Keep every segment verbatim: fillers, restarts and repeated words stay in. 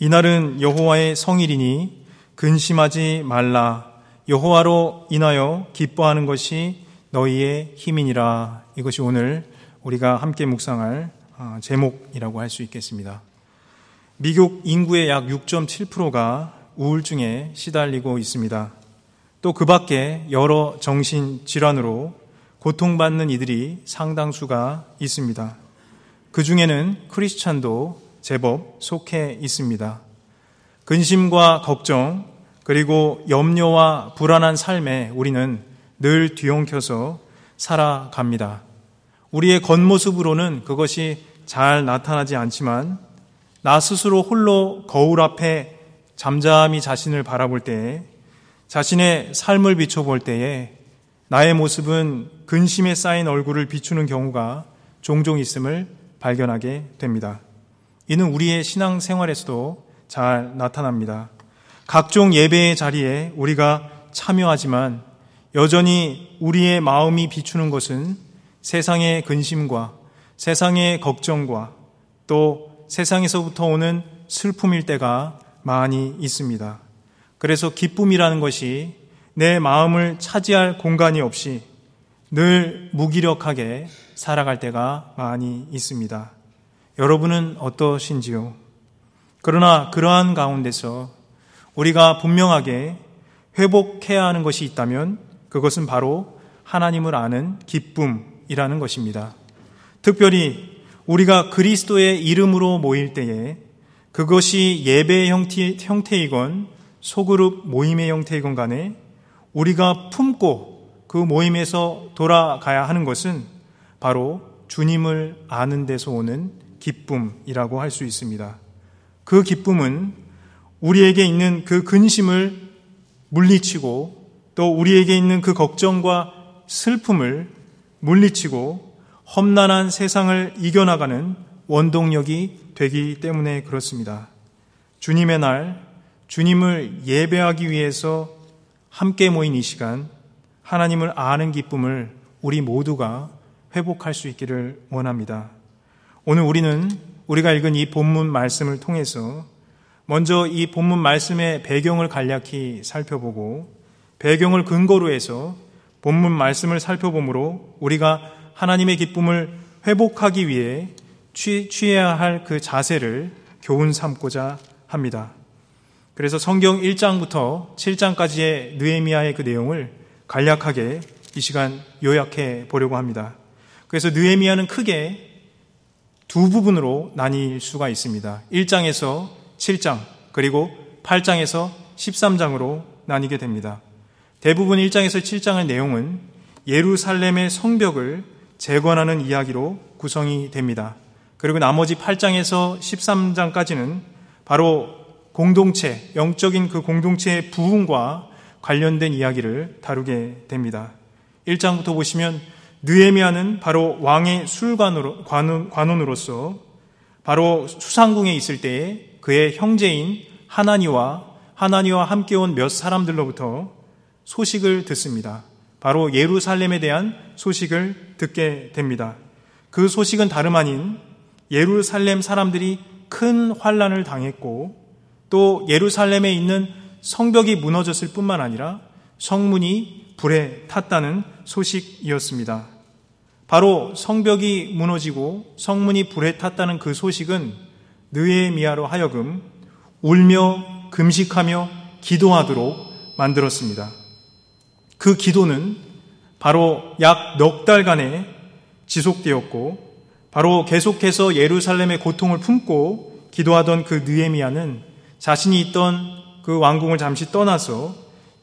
이날은 여호와의 성일이니 근심하지 말라. 여호와로 인하여 기뻐하는 것이 너희의 힘이니라. 이것이 오늘 우리가 함께 묵상할 제목이라고 할 수 있겠습니다. 미국 인구의 약 육 점 칠 퍼센트가 우울증에 시달리고 있습니다. 또 그 밖에 여러 정신질환으로 고통받는 이들이 상당수가 있습니다. 그 중에는 크리스찬도 제법 속해 있습니다. 근심과 걱정 그리고 염려와 불안한 삶에 우리는 늘 뒤엉켜서 살아갑니다. 우리의 겉모습으로는 그것이 잘 나타나지 않지만 나 스스로 홀로 거울 앞에 잠잠히 자신을 바라볼 때에, 자신의 삶을 비춰볼 때에 나의 모습은 근심에 쌓인 얼굴을 비추는 경우가 종종 있음을 발견하게 됩니다. 이는 우리의 신앙생활에서도 잘 나타납니다. 각종 예배의 자리에 우리가 참여하지만 여전히 우리의 마음이 비추는 것은 세상의 근심과 세상의 걱정과 또 세상에서부터 오는 슬픔일 때가 많이 있습니다. 그래서 기쁨이라는 것이 내 마음을 차지할 공간이 없이 늘 무기력하게 살아갈 때가 많이 있습니다. 여러분은 어떠신지요? 그러나 그러한 가운데서 우리가 분명하게 회복해야 하는 것이 있다면 그것은 바로 하나님을 아는 기쁨이라는 것입니다. 특별히 우리가 그리스도의 이름으로 모일 때에 그것이 예배의 형태, 형태이건 소그룹 모임의 형태이건 간에 우리가 품고 그 모임에서 돌아가야 하는 것은 바로 주님을 아는 데서 오는 기쁨이라고 할 수 있습니다. 그 기쁨은 우리에게 있는 그 근심을 물리치고 또 우리에게 있는 그 걱정과 슬픔을 물리치고 험난한 세상을 이겨나가는 원동력이 되기 때문에 그렇습니다. 주님의 날, 주님을 예배하기 위해서 함께 모인 이 시간, 하나님을 아는 기쁨을 우리 모두가 회복할 수 있기를 원합니다. 오늘 우리는 우리가 읽은 이 본문 말씀을 통해서 먼저 이 본문 말씀의 배경을 간략히 살펴보고 배경을 근거로 해서 본문 말씀을 살펴보므로 우리가 하나님의 기쁨을 회복하기 위해 취, 취해야 할 그 자세를 교훈 삼고자 합니다. 그래서 성경 일 장부터 칠 장까지의 느헤미야의 그 내용을 간략하게 이 시간 요약해 보려고 합니다. 그래서 느헤미야는 크게 두 부분으로 나뉠 수가 있습니다. 일 장에서 칠 장 그리고 팔 장에서 십삼 장으로 나뉘게 됩니다. 대부분 일 장에서 칠 장의 내용은 예루살렘의 성벽을 재건하는 이야기로 구성이 됩니다. 그리고 나머지 팔 장에서 십삼 장까지는 바로 공동체, 영적인 그 공동체의 부흥과 관련된 이야기를 다루게 됩니다. 일 장부터 보시면 느헤미야는 바로 왕의 술관으로, 관원, 관원으로서 바로 수상궁에 있을 때에 그의 형제인 하나니와 하나니와 함께 온 몇 사람들로부터 소식을 듣습니다. 바로 예루살렘에 대한 소식을 듣게 됩니다. 그 소식은 다름 아닌 예루살렘 사람들이 큰 환난을 당했고 또 예루살렘에 있는 성벽이 무너졌을 뿐만 아니라 성문이 불에 탔다는 소식이었습니다. 바로 성벽이 무너지고 성문이 불에 탔다는 그 소식은 느헤미야로 하여금 울며 금식하며 기도하도록 만들었습니다. 그 기도는 바로 약 넉 달간에 지속되었고 바로 계속해서 예루살렘의 고통을 품고 기도하던 그 느헤미야는 자신이 있던 그 왕궁을 잠시 떠나서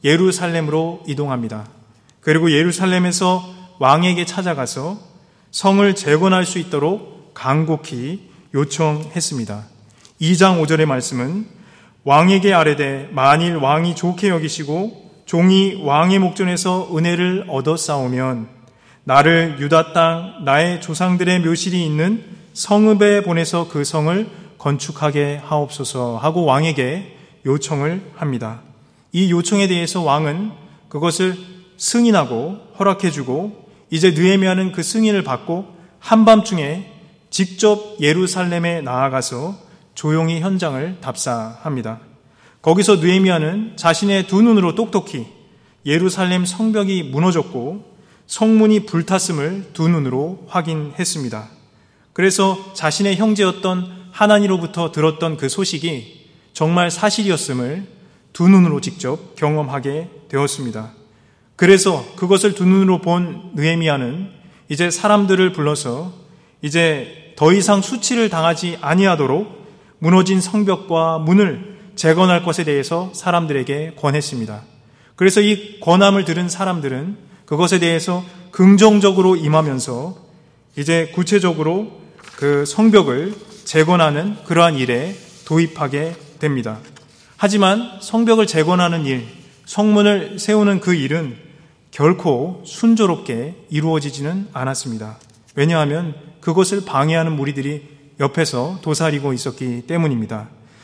예루살렘으로 이동합니다. 그리고 예루살렘에서 왕에게 찾아가서 성을 재건할 수 있도록 간곡히 요청했습니다. 이 장 오 절의 말씀은 왕에게 아뢰되 만일 왕이 좋게 여기시고 종이 왕의 목전에서 은혜를 얻어 싸우면 나를 유다 땅 나의 조상들의 묘실이 있는 성읍에 보내서 그 성을 건축하게 하옵소서 하고 왕에게 요청을 합니다. 이 요청에 대해서 왕은 그것을 승인하고 허락해주고 이제 느헤미야는 그 승인을 받고 한밤중에 직접 예루살렘에 나아가서 조용히 현장을 답사합니다. 거기서 느헤미야는 자신의 두 눈으로 똑똑히 예루살렘 성벽이 무너졌고 성문이 불탔음을 두 눈으로 확인했습니다. 그래서 자신의 형제였던 하나니로부터 들었던 그 소식이 정말 사실이었음을 두 눈으로 직접 경험하게 되었습니다. 그래서 그것을 두 눈으로 본 느헤미야는 이제 사람들을 불러서 이제 더 이상 수치를 당하지 아니하도록 무너진 성벽과 문을 재건할 것에 대해서 사람들에게 권했습니다. 그래서 이 권함을 들은 사람들은 그것에 대해서 긍정적으로 임하면서 이제 구체적으로 그 성벽을 재건하는 그러한 일에 도입하게 됩니다. 하지만 성벽을 재건하는 일, 성문을 세우는 그 일은 결코 순조롭게 이루어지지는 않았습니다. 왜냐하면 그것을 방해하는 무리들이 옆에서 도사리고 있었기 때문입니다.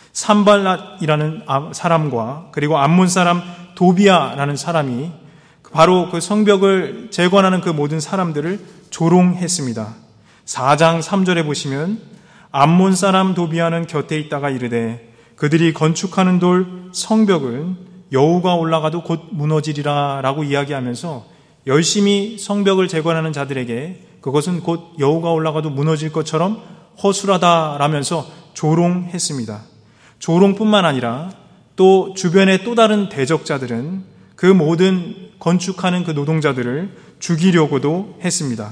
산발랏이라는 사람과 그리고 암몬 사람 도비아라는 사람이 바로 그 성벽을 재건하는 그 모든 사람들을 조롱했습니다. 사 장 삼 절에 보시면 암몬 사람 도비아는 곁에 있다가 이르되 그들이 건축하는 돌 성벽은 여우가 올라가도 곧 무너지리라 라고 이야기하면서 열심히 성벽을 재건하는 자들에게 그것은 곧 여우가 올라가도 무너질 것처럼 허술하다라면서 조롱했습니다. 조롱뿐만 아니라 또 주변의 또 다른 대적자들은 그 모든 건축하는 그 노동자들을 죽이려고도 했습니다.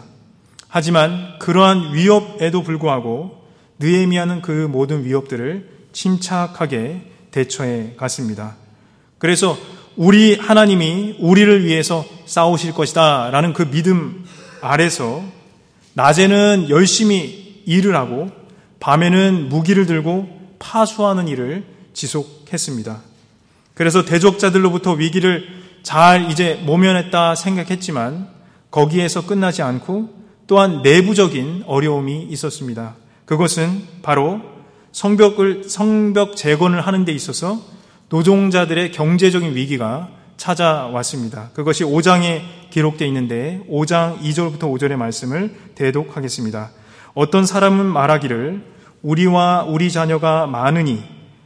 하지만 그러한 위협에도 불구하고 느헤미야는 그 모든 위협들을 침착하게 대처해 갔습니다. 그래서 우리 하나님이 우리를 위해서 싸우실 것이다 라는 그 믿음 아래서 낮에는 열심히 일을 하고 밤에는 무기를 들고 파수하는 일을 지속했습니다. 그래서 대적자들로부터 위기를 잘 이제 모면했다 생각했지만 거기에서 끝나지 않고 또한 내부적인 어려움이 있었습니다. 그것은 바로 성벽을, 성벽 재건을 하는 데 있어서 노동자들의 경제적인 위기가 찾아왔습니다. 그것이 오 장에 기록되어 있는데 오 장 이 절부터 오 절의 말씀을 대독하겠습니다. 어떤 사람은 말하기를 우리와 우리 자녀가 많으니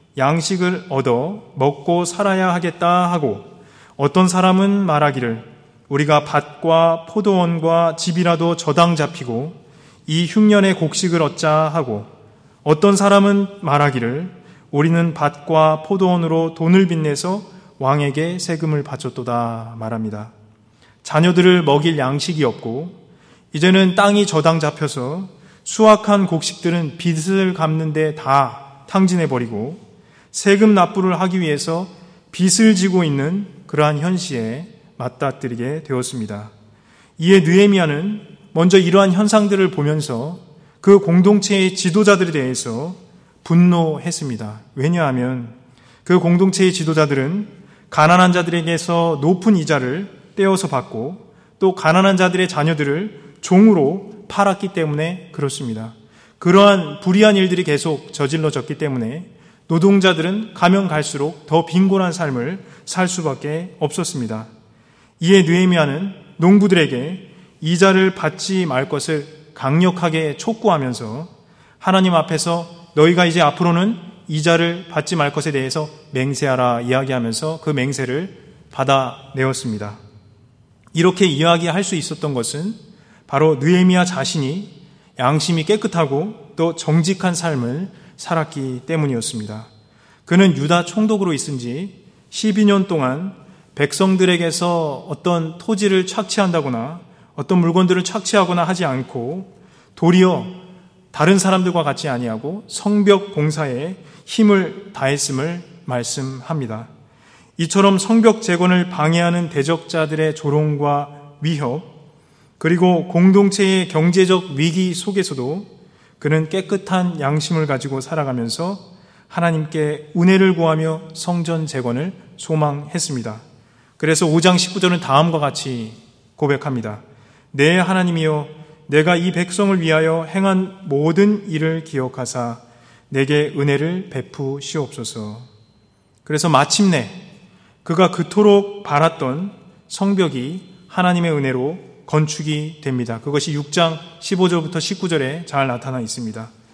양식을 얻어 먹고 살아야 하겠다 하고 어떤 사람은 말하기를 우리가 밭과 포도원과 집이라도 저당 잡히고 이 흉년의 곡식을 얻자 하고 어떤 사람은 말하기를 우리는 밭과 포도원으로 돈을 빚내서 왕에게 세금을 바쳤도다 말합니다. 자녀들을 먹일 양식이 없고 이제는 땅이 저당 잡혀서 수확한 곡식들은 빚을 갚는 데 다 탕진해버리고 세금 납부를 하기 위해서 빚을 지고 있는 그러한 현시에 맞닥뜨리게 되었습니다. 이에 느헤미야는 먼저 이러한 현상들을 보면서 그 공동체의 지도자들에 대해서 분노했습니다. 왜냐하면 그 공동체의 지도자들은 가난한 자들에게서 높은 이자를 떼어서 받고 또 가난한 자들의 자녀들을 종으로 팔았기 때문에 그렇습니다. 그러한 불의한 일들이 계속 저질러졌기 때문에 노동자들은 가면 갈수록 더 빈곤한 삶을 살 수밖에 없었습니다. 이에 느헤미야는 농부들에게 이자를 받지 말 것을 강력하게 촉구하면서 하나님 앞에서 너희가 이제 앞으로는 이자를 받지 말 것에 대해서 맹세하라 이야기하면서 그 맹세를 받아내었습니다. 이렇게 이야기할 수 있었던 것은 바로 느헤미야 자신이 양심이 깨끗하고 또 정직한 삶을 살았기 때문이었습니다. 그는 유다 총독으로 있은 지 십이 년 동안 백성들에게서 어떤 토지를 착취한다거나 어떤 물건들을 착취하거나 하지 않고 도리어 다른 사람들과 같지 아니하고 성벽 공사에 힘을 다했음을 말씀합니다. 이처럼 성벽 재건을 방해하는 대적자들의 조롱과 위협, 그리고 공동체의 경제적 위기 속에서도 그는 깨끗한 양심을 가지고 살아가면서 하나님께 은혜를 구하며 성전 재건을 소망했습니다. 그래서 오 장 십구 절은 다음과 같이 고백합니다. 내 하나님이여 내가 이 백성을 위하여 행한 모든 일을 기억하사 내게 은혜를 베푸시옵소서. 그래서 마침내 그가 그토록 바랐던 성벽이 하나님의 은혜로 건축이 됩니다. 그것이 육 장 십오 절부터 십구 절에 잘 나타나 있습니다.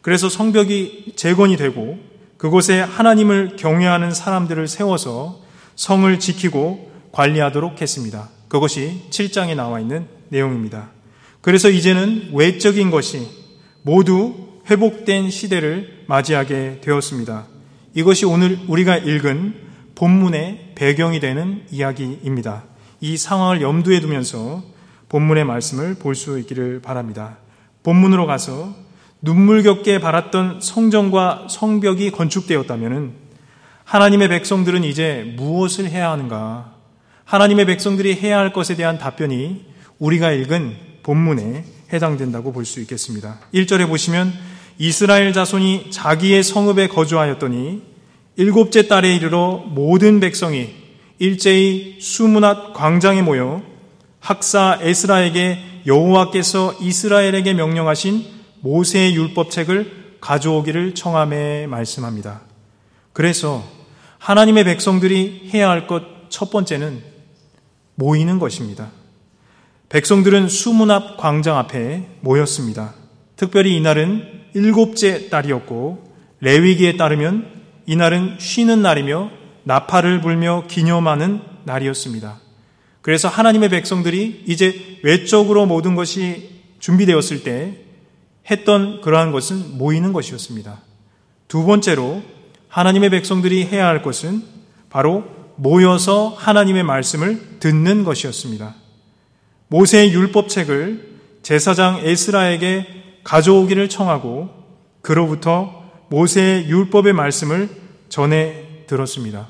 그래서 성벽이 재건이 되고 그곳에 하나님을 경외하는 사람들을 세워서 성을 지키고 관리하도록 했습니다. 그것이 칠 장에 나와 있는 내용입니다. 그래서 이제는 외적인 것이 모두 회복된 시대를 맞이하게 되었습니다. 이것이 오늘 우리가 읽은 본문의 배경이 되는 이야기입니다. 이 상황을 염두에 두면서 본문의 말씀을 볼 수 있기를 바랍니다. 본문으로 가서 눈물겹게 바랐던 성전과 성벽이 건축되었다면 하나님의 백성들은 이제 무엇을 해야 하는가? 하나님의 백성들이 해야 할 것에 대한 답변이 우리가 읽은 본문에 해당된다고 볼 수 있겠습니다. 일 절에 보시면 이스라엘 자손이 자기의 성읍에 거주하였더니 일곱째 달에 이르러 모든 백성이 일제히 수문앗 광장에 모여 학사 에스라에게 여호와께서 이스라엘에게 명령하신 모세의 율법책을 가져오기를 청하며 말씀합니다. 그래서 하나님의 백성들이 해야 할 것 첫 번째는 모이는 것입니다. 백성들은 수문 앞 광장 앞에 모였습니다. 특별히 이날은 일곱째 달이었고 레위기에 따르면 이날은 쉬는 날이며 나팔을 불며 기념하는 날이었습니다. 그래서 하나님의 백성들이 이제 외적으로 모든 것이 준비되었을 때 했던 그러한 것은 모이는 것이었습니다. 두 번째로 하나님의 백성들이 해야 할 것은 바로 모여서 하나님의 말씀을 듣는 것이었습니다. 모세의 율법책을 제사장 에스라에게 가져오기를 청하고 그로부터 모세의 율법의 말씀을 전해 들었습니다.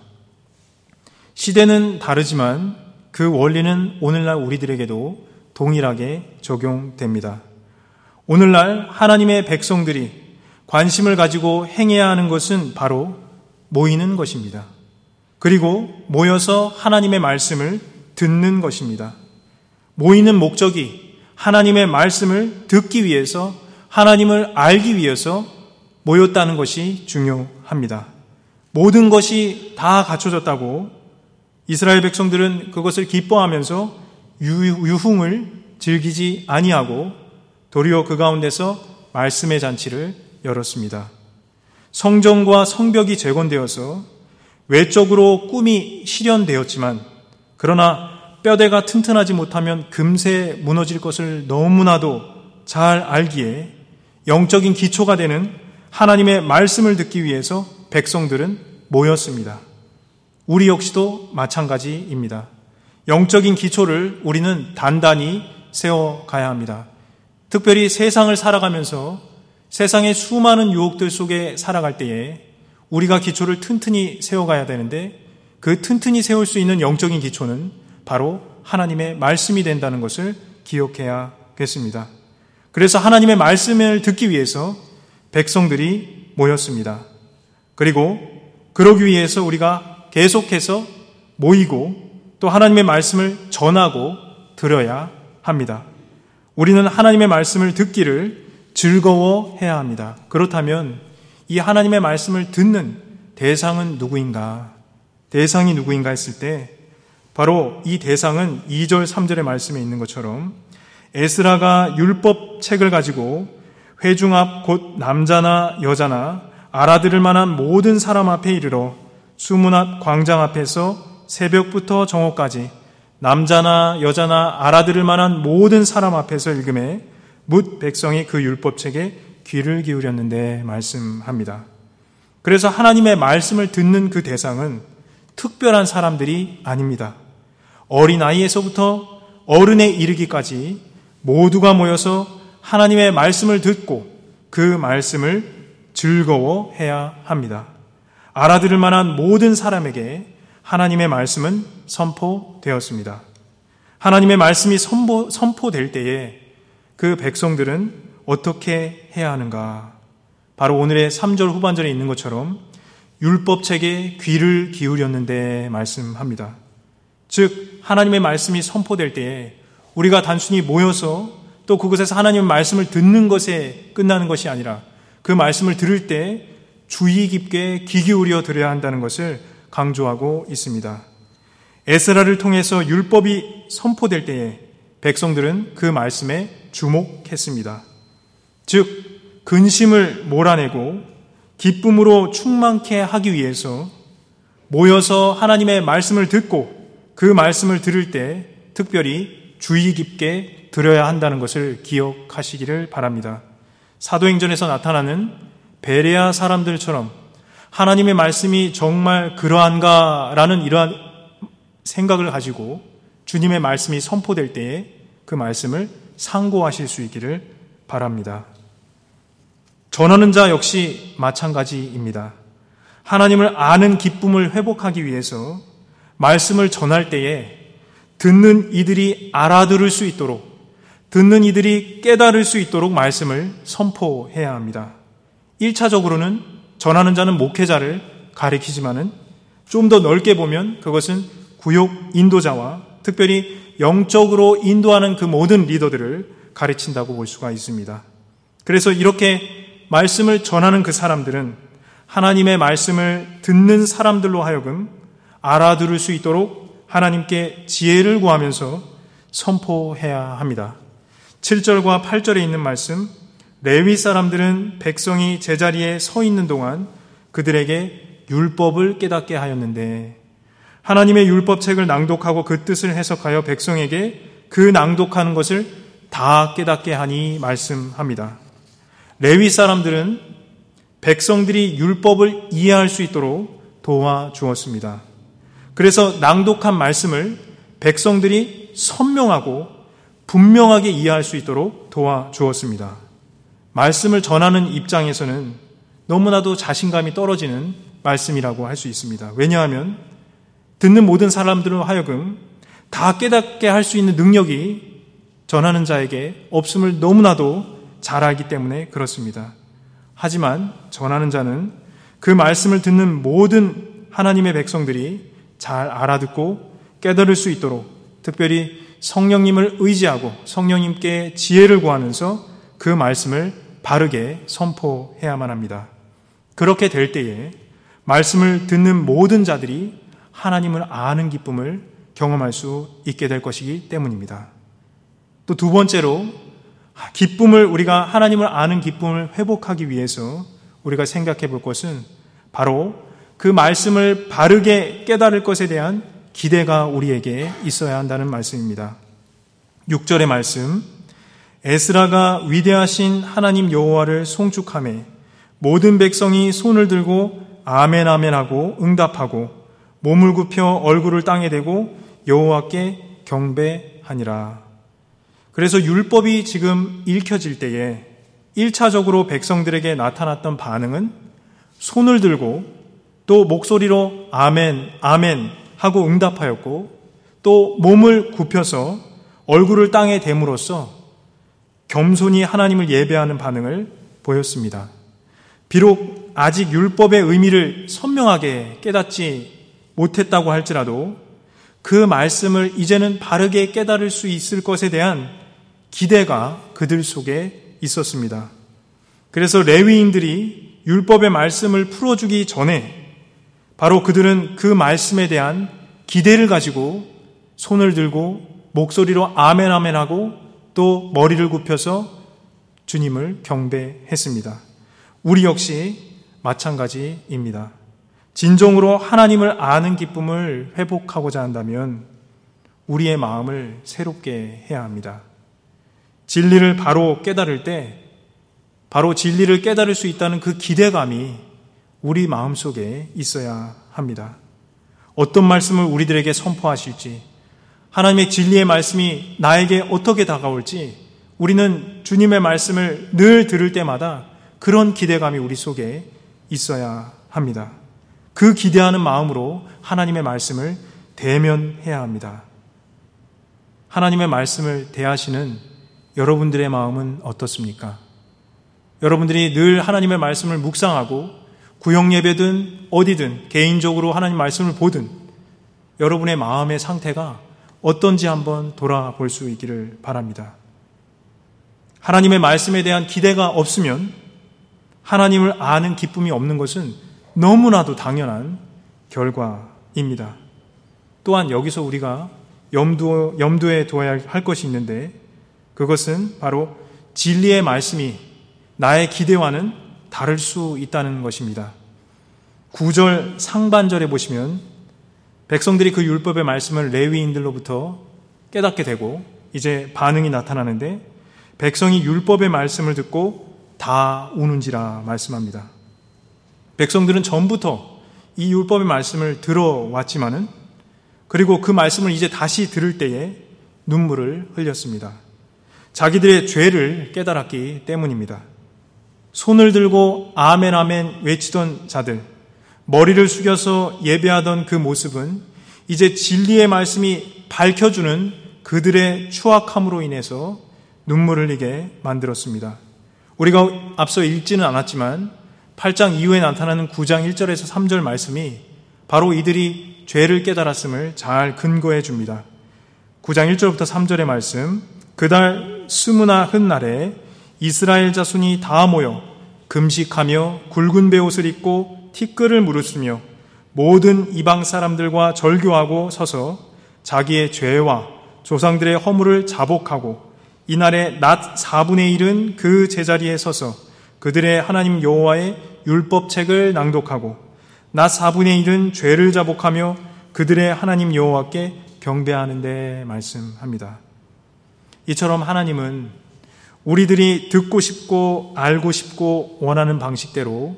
시대는 다르지만 그 원리는 오늘날 우리들에게도 동일하게 적용됩니다. 오늘날 하나님의 백성들이 관심을 가지고 행해야 하는 것은 바로 모이는 것입니다. 그리고 모여서 하나님의 말씀을 듣는 것입니다. 모이는 목적이 하나님의 말씀을 듣기 위해서 하나님을 알기 위해서 모였다는 것이 중요합니다. 모든 것이 다 갖춰졌다고 이스라엘 백성들은 그것을 기뻐하면서 유흥을 즐기지 아니하고 도리어 그 가운데서 말씀의 잔치를 열었습니다. 성전과 성벽이 재건되어서 외적으로 꿈이 실현되었지만 그러나 뼈대가 튼튼하지 못하면 금세 무너질 것을 너무나도 잘 알기에 영적인 기초가 되는 하나님의 말씀을 듣기 위해서 백성들은 모였습니다. 우리 역시도 마찬가지입니다. 영적인 기초를 우리는 단단히 세워가야 합니다. 특별히 세상을 살아가면서 세상의 수많은 유혹들 속에 살아갈 때에 우리가 기초를 튼튼히 세워가야 되는데 그 튼튼히 세울 수 있는 영적인 기초는 바로 하나님의 말씀이 된다는 것을 기억해야겠습니다. 그래서 하나님의 말씀을 듣기 위해서 백성들이 모였습니다. 그리고 그러기 위해서 우리가 계속해서 모이고 또 하나님의 말씀을 전하고 들어야 합니다. 우리는 하나님의 말씀을 듣기를 즐거워해야 합니다. 그렇다면 이 하나님의 말씀을 듣는 대상은 누구인가? 대상이 누구인가 했을 때 바로 이 대상은 이 절 삼 절의 말씀에 있는 것처럼 에스라가 율법책을 가지고 회중 앞 곧 남자나 여자나 알아들을 만한 모든 사람 앞에 이르러 수문 앞 광장 앞에서 새벽부터 정오까지 남자나 여자나 알아들을 만한 모든 사람 앞에서 읽음에 뭇 백성이 그 율법책에 귀를 기울였는데 말씀합니다. 그래서 하나님의 말씀을 듣는 그 대상은 특별한 사람들이 아닙니다. 어린아이에서부터 어른에 이르기까지 모두가 모여서 하나님의 말씀을 듣고 그 말씀을 즐거워해야 합니다. 알아들을 만한 모든 사람에게 하나님의 말씀은 선포되었습니다. 하나님의 말씀이 선포, 선포될 때에 그 백성들은 어떻게 해야 하는가? 바로 오늘의 삼 절 후반절에 있는 것처럼 율법책에 귀를 기울였는데 말씀합니다. 즉 하나님의 말씀이 선포될 때에 우리가 단순히 모여서 또 그곳에서 하나님의 말씀을 듣는 것에 끝나는 것이 아니라 그 말씀을 들을 때 주의 깊게 귀 기울여 들어야 한다는 것을 강조하고 있습니다. 에스라를 통해서 율법이 선포될 때에 백성들은 그 말씀에 주목했습니다. 즉 근심을 몰아내고 기쁨으로 충만케 하기 위해서 모여서 하나님의 말씀을 듣고 그 말씀을 들을 때 특별히 주의 깊게 들어야 한다는 것을 기억하시기를 바랍니다. 사도행전에서 나타나는 베레아 사람들처럼 하나님의 말씀이 정말 그러한가라는 이러한 생각을 가지고 주님의 말씀이 선포될 때에 그 말씀을 상고하실 수 있기를 바랍니다. 전하는 자 역시 마찬가지입니다. 하나님을 아는 기쁨을 회복하기 위해서 말씀을 전할 때에 듣는 이들이 알아들을 수 있도록, 듣는 이들이 깨달을 수 있도록 말씀을 선포해야 합니다. 일 차적으로는 전하는 자는 목회자를 가리키지만은 좀 더 넓게 보면 그것은 구역 인도자와 특별히 영적으로 인도하는 그 모든 리더들을 가르친다고 볼 수가 있습니다. 그래서 이렇게 말씀을 전하는 그 사람들은 하나님의 말씀을 듣는 사람들로 하여금 알아들을 수 있도록 하나님께 지혜를 구하면서 선포해야 합니다. 칠 절과 팔 절에 있는 말씀, 레위 사람들은 백성이 제자리에 서 있는 동안 그들에게 율법을 깨닫게 하였는데 하나님의 율법책을 낭독하고 그 뜻을 해석하여 백성에게 그 낭독하는 것을 다 깨닫게 하니 말씀합니다. 레위 사람들은 백성들이 율법을 이해할 수 있도록 도와주었습니다. 그래서 낭독한 말씀을 백성들이 선명하고 분명하게 이해할 수 있도록 도와주었습니다. 말씀을 전하는 입장에서는 너무나도 자신감이 떨어지는 말씀이라고 할 수 있습니다. 왜냐하면 듣는 모든 사람들로 하여금 다 깨닫게 할 수 있는 능력이 전하는 자에게 없음을 너무나도 잘 알기 때문에 그렇습니다. 하지만 전하는 자는 그 말씀을 듣는 모든 하나님의 백성들이 잘 알아듣고 깨달을 수 있도록 특별히 성령님을 의지하고 성령님께 지혜를 구하면서 그 말씀을 바르게 선포해야만 합니다. 그렇게 될 때에 말씀을 듣는 모든 자들이 하나님을 아는 기쁨을 경험할 수 있게 될 것이기 때문입니다. 또 두 번째로 기쁨을 우리가 하나님을 아는 기쁨을 회복하기 위해서 우리가 생각해 볼 것은 바로 그 말씀을 바르게 깨달을 것에 대한 기대가 우리에게 있어야 한다는 말씀입니다. 육 절의 말씀, 에스라가 위대하신 하나님 여호와를 송축하매 모든 백성이 손을 들고 아멘 아멘 하고 응답하고 몸을 굽혀 얼굴을 땅에 대고 여호와께 경배하니라. 그래서 율법이 지금 읽혀질 때에 일 차적으로 백성들에게 나타났던 반응은 손을 들고 또 목소리로 아멘, 아멘 하고 응답하였고 또 몸을 굽혀서 얼굴을 땅에 댐으로써 겸손히 하나님을 예배하는 반응을 보였습니다. 비록 아직 율법의 의미를 선명하게 깨닫지 못했다고 할지라도 그 말씀을 이제는 바르게 깨달을 수 있을 것에 대한 기대가 그들 속에 있었습니다. 그래서 레위인들이 율법의 말씀을 풀어주기 전에 바로 그들은 그 말씀에 대한 기대를 가지고 손을 들고 목소리로 아멘 아멘 하고 또 머리를 굽혀서 주님을 경배했습니다. 우리 역시 마찬가지입니다. 진정으로 하나님을 아는 기쁨을 회복하고자 한다면 우리의 마음을 새롭게 해야 합니다. 진리를 바로 깨달을 때 바로 진리를 깨달을 수 있다는 그 기대감이 우리 마음속에 있어야 합니다. 어떤 말씀을 우리들에게 선포하실지, 하나님의 진리의 말씀이 나에게 어떻게 다가올지 우리는 주님의 말씀을 늘 들을 때마다 그런 기대감이 우리 속에 있어야 합니다. 그 기대하는 마음으로 하나님의 말씀을 대면해야 합니다. 하나님의 말씀을 대하시는 여러분들의 마음은 어떻습니까? 여러분들이 늘 하나님의 말씀을 묵상하고 구역 예배든 어디든 개인적으로 하나님 말씀을 보든 여러분의 마음의 상태가 어떤지 한번 돌아볼 수 있기를 바랍니다. 하나님의 말씀에 대한 기대가 없으면 하나님을 아는 기쁨이 없는 것은 너무나도 당연한 결과입니다. 또한 여기서 우리가 염두, 염두에 둬야 할 것이 있는데 그것은 바로 진리의 말씀이 나의 기대와는 다를 수 있다는 것입니다. 구 절 상반절에 보시면 백성들이 그 율법의 말씀을 레위인들로부터 깨닫게 되고 이제 반응이 나타나는데 백성이 율법의 말씀을 듣고 다 우는지라 말씀합니다. 백성들은 전부터 이 율법의 말씀을 들어왔지만은 그리고 그 말씀을 이제 다시 들을 때에 눈물을 흘렸습니다. 자기들의 죄를 깨달았기 때문입니다. 손을 들고 아멘 아멘 외치던 자들, 머리를 숙여서 예배하던 그 모습은 이제 진리의 말씀이 밝혀주는 그들의 추악함으로 인해서 눈물을 흘리게 만들었습니다. 우리가 앞서 읽지는 않았지만 팔 장 이후에 나타나는 구 장 일 절에서 삼 절 말씀이 바로 이들이 죄를 깨달았음을 잘 근거해 줍니다. 구 장 일 절부터 삼 절의 말씀, 그달 스무나 흔날에 이스라엘 자손이 다 모여 금식하며 굵은 베옷을 입고 티끌을 무르쓰며 모든 이방 사람들과 절교하고 서서 자기의 죄와 조상들의 허물을 자복하고 이날에 낮 사분의 일은 그 제자리에 서서 그들의 하나님 여호와의 율법책을 낭독하고 낮 사분의 일은 죄를 자복하며 그들의 하나님 여호와께 경배하는데 말씀합니다. 이처럼 하나님은 우리들이 듣고 싶고 알고 싶고 원하는 방식대로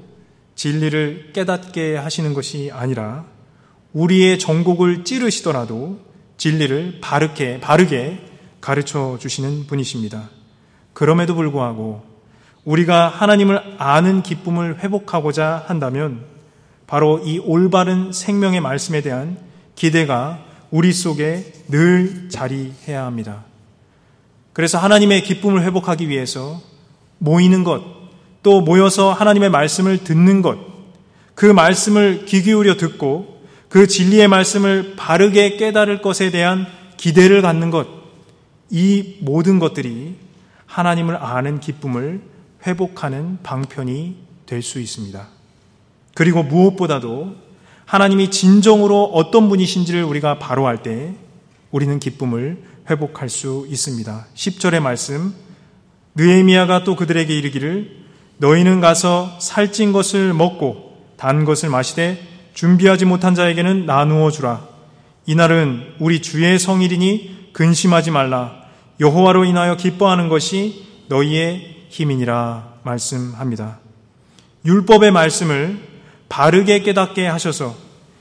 진리를 깨닫게 하시는 것이 아니라 우리의 정곡을 찌르시더라도 진리를 바르게, 바르게 가르쳐 주시는 분이십니다. 그럼에도 불구하고 우리가 하나님을 아는 기쁨을 회복하고자 한다면 바로 이 올바른 생명의 말씀에 대한 기대가 우리 속에 늘 자리해야 합니다. 그래서 하나님의 기쁨을 회복하기 위해서 모이는 것, 또 모여서 하나님의 말씀을 듣는 것, 그 말씀을 귀 기울여 듣고 그 진리의 말씀을 바르게 깨달을 것에 대한 기대를 갖는 것, 이 모든 것들이 하나님을 아는 기쁨을 회복하는 방편이 될 수 있습니다. 그리고 무엇보다도 하나님이 진정으로 어떤 분이신지를 우리가 바로 알 때 우리는 기쁨을 회복할 수 있습니다. 십 절의 말씀, 느헤미야가 또 그들에게 이르기를 너희는 가서 살찐 것을 먹고 단 것을 마시되 준비하지 못한 자에게는 나누어 주라. 이날은 우리 주의 성일이니 근심하지 말라. 여호와로 인하여 기뻐하는 것이 너희의 힘이니라 말씀합니다. 율법의 말씀을 바르게 깨닫게 하셔서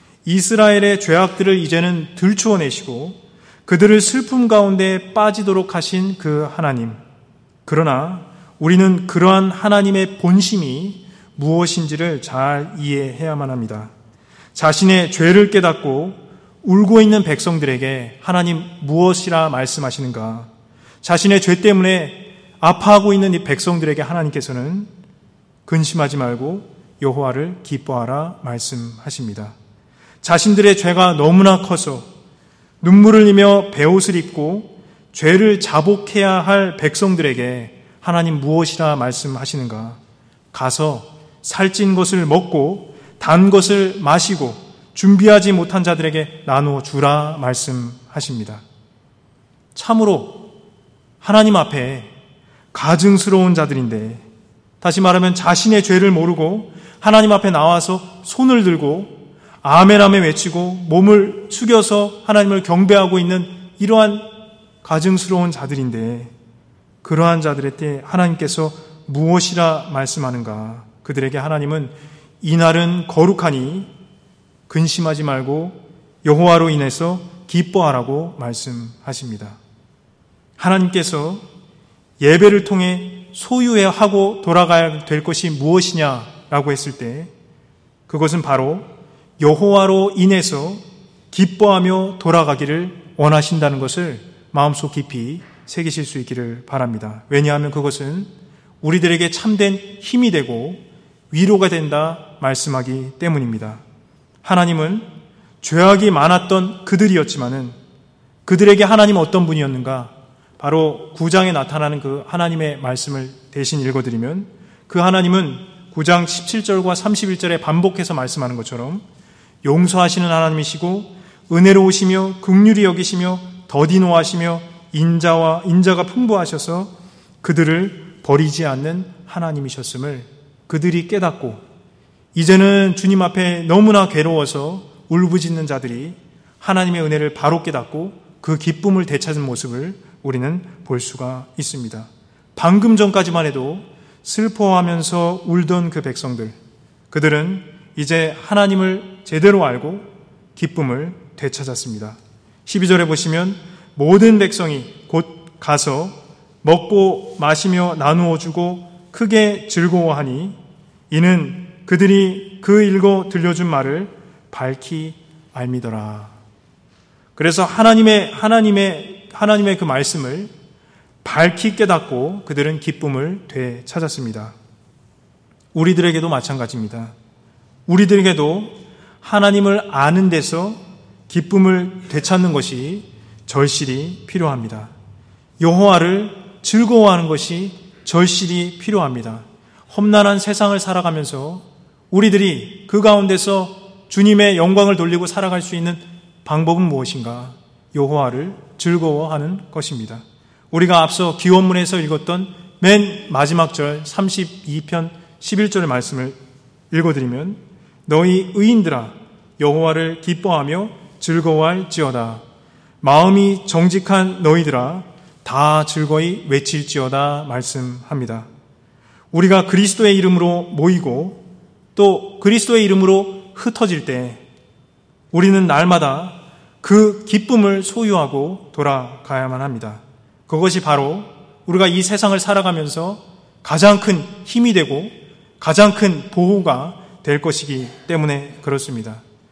이스라엘의 죄악들을 이제는 들추어내시고 그들을 슬픔 가운데 빠지도록 하신 그 하나님. 그러나 우리는 그러한 하나님의 본심이 무엇인지를 잘 이해해야만 합니다. 자신의 죄를 깨닫고 울고 있는 백성들에게 하나님 무엇이라 말씀하시는가? 자신의 죄 때문에 아파하고 있는 이 백성들에게 하나님께서는 근심하지 말고 여호와를 기뻐하라 말씀하십니다. 자신들의 죄가 너무나 커서 눈물을 흘리며 베옷을 입고 죄를 자복해야 할 백성들에게 하나님 무엇이라 말씀하시는가? 가서 살찐 것을 먹고 단 것을 마시고 준비하지 못한 자들에게 나누어 주라 말씀하십니다. 참으로 하나님 앞에 가증스러운 자들인데, 다시 말하면 자신의 죄를 모르고 하나님 앞에 나와서 손을 들고 아멘 아멘 외치고 몸을 숙여서 하나님을 경배하고 있는 이러한 가증스러운 자들인데, 그러한 자들의 때 하나님께서 무엇이라 말씀하는가? 그들에게 하나님은 이날은 거룩하니 근심하지 말고 여호와로 인해서 기뻐하라고 말씀하십니다. 하나님께서 예배를 통해 소유하고 돌아가야 될 것이 무엇이냐라고 했을 때 그것은 바로 여호와로 인해서 기뻐하며 돌아가기를 원하신다는 것을 마음속 깊이 새기실 수 있기를 바랍니다. 왜냐하면 그것은 우리들에게 참된 힘이 되고 위로가 된다 말씀하기 때문입니다. 하나님은 죄악이 많았던 그들이었지만은 그들에게 하나님 어떤 분이었는가? 바로 구 장에 나타나는 그 하나님의 말씀을 대신 읽어드리면 그 하나님은 구 장 십칠 절과 삼십일 절에 반복해서 말씀하는 것처럼 용서하시는 하나님이시고 은혜로우시며 긍휼히 여기시며 더디 노하시며 인자와 인자가 풍부하셔서 그들을 버리지 않는 하나님이셨음을 그들이 깨닫고 이제는 주님 앞에 너무나 괴로워서 울부짖는 자들이 하나님의 은혜를 바로 깨닫고 그 기쁨을 되찾은 모습을 우리는 볼 수가 있습니다. 방금 전까지만 해도 슬퍼하면서 울던 그 백성들, 그들은 이제 하나님을 제대로 알고 기쁨을 되찾았습니다. 십이 절에 보시면 모든 백성이 곧 가서 먹고 마시며 나누어 주고 크게 즐거워하니 이는 그들이 그 읽어 들려준 말을 밝히 알미더라. 그래서 하나님의 하나님의 하나님의 그 말씀을 밝히 깨닫고 그들은 기쁨을 되찾았습니다. 우리들에게도 마찬가지입니다. 우리들에게도 하나님을 아는 데서 기쁨을 되찾는 것이 절실히 필요합니다. 여호와를 즐거워하는 것이 절실히 필요합니다. 험난한 세상을 살아가면서 우리들이 그 가운데서 주님의 영광을 돌리고 살아갈 수 있는 방법은 무엇인가? 여호와를 즐거워하는 것입니다. 우리가 앞서 기원문에서 읽었던 맨 마지막 절 삼십이 편 십일 절의 말씀을 읽어드리면 너희 의인들아 여호와를 기뻐하며 즐거워할지어다. 마음이 정직한 너희들아 다 즐거이 외칠지어다 말씀합니다. 우리가 그리스도의 이름으로 모이고 또 그리스도의 이름으로 흩어질 때 우리는 날마다 그 기쁨을 소유하고 돌아가야만 합니다. 그것이 바로 우리가 이 세상을 살아가면서 가장 큰 힘이 되고 가장 큰 보호가 될 것이기 때문에 그렇습니다.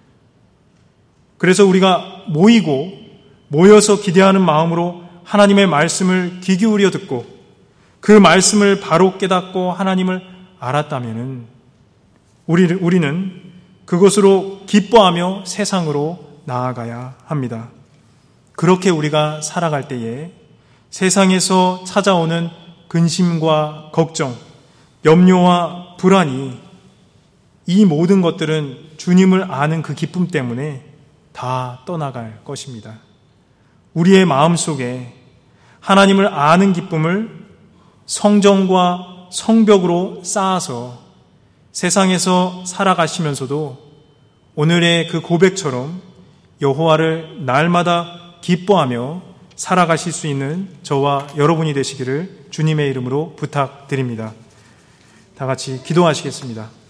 그래서 우리가 모이고 모여서 기대하는 마음으로 하나님의 말씀을 귀 기울여 듣고 그 말씀을 바로 깨닫고 하나님을 알았다면은 우리를, 우리는 그것으로 기뻐하며 세상으로 나아가야 합니다. 그렇게 우리가 살아갈 때에 세상에서 찾아오는 근심과 걱정, 염려와 불안이 이 모든 것들은 주님을 아는 그 기쁨 때문에 다 떠나갈 것입니다. 우리의 마음속에 하나님을 아는 기쁨을 성정과 성벽으로 쌓아서 세상에서 살아가시면서도 오늘의 그 고백처럼 여호와를 날마다 기뻐하며 살아가실 수 있는 저와 여러분이 되시기를 주님의 이름으로 부탁드립니다. 다 같이 기도하시겠습니다.